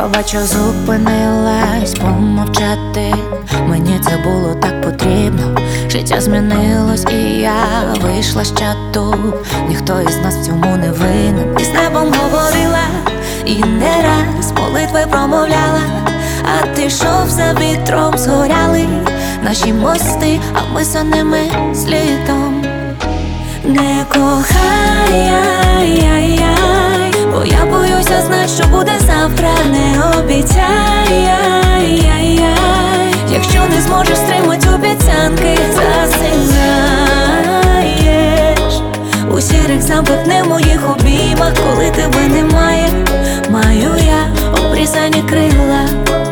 Пробач, що зупинилась помовчати. Мені це було так потрібно. Життя змінилось і я вийшла з чату. Ніхто із нас в цьому не винен. І з небом говорила, і не раз молитви промовляла. А ти йшов за вітром, згоряли наші мости, а ми за ними слідом. Не кохай, бо я боюся знать, що буде завтра. Не обіцяй, якщо не зможеш стримать обіцянки, засинаєш у сірих замкнених моїх обіймах. Коли тебе немає, маю я обрізані крила.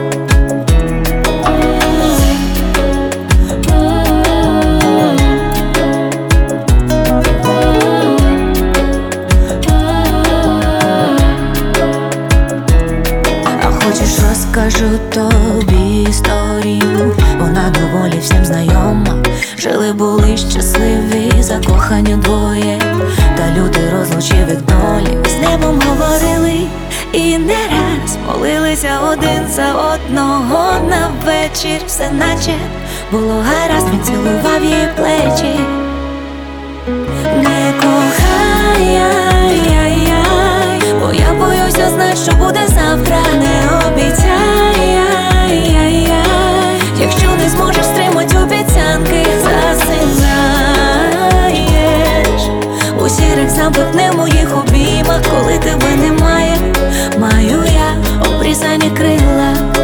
Розкажу тобі історію, вона доволі всім знайома. Жили були щасливі, закохані двоє, та лютий розлучив їх долі. З небом говорили і не раз молилися один за одного. На вечір все наче було гаразд, він цілував її плечі. Не кохай, бо я боюся знать, що буде завтра. Не обіцяй, якщо не зможеш стримать обіцянки, засинаєш у сірих замкнених моїх обіймах. Коли тебе немає, маю я обрізані крила.